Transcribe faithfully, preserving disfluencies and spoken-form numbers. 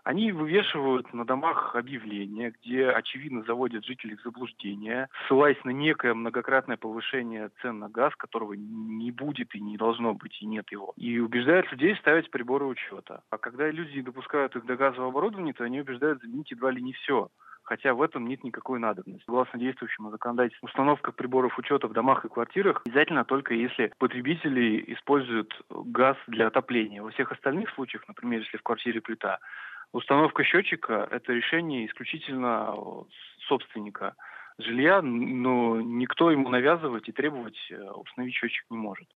Они вывешивают на домах объявления, где очевидно заводят жителей в заблуждение, ссылаясь на некое многократное повышение цен на газ, которого не будет и не должно быть, и нет его. И убеждают людей ставить приборы учета. А когда люди допускают их до газового оборудования, то они убеждают заменить едва ли не все. Хотя в этом нет никакой надобности. Согласно действующему законодательству, установка приборов учета в домах и квартирах обязательно только если потребители используют газ для отопления. Во всех остальных случаях, например, если в квартире плита, установка счетчика – это решение исключительно собственника жилья, но никто ему навязывать и требовать установить счетчик не может.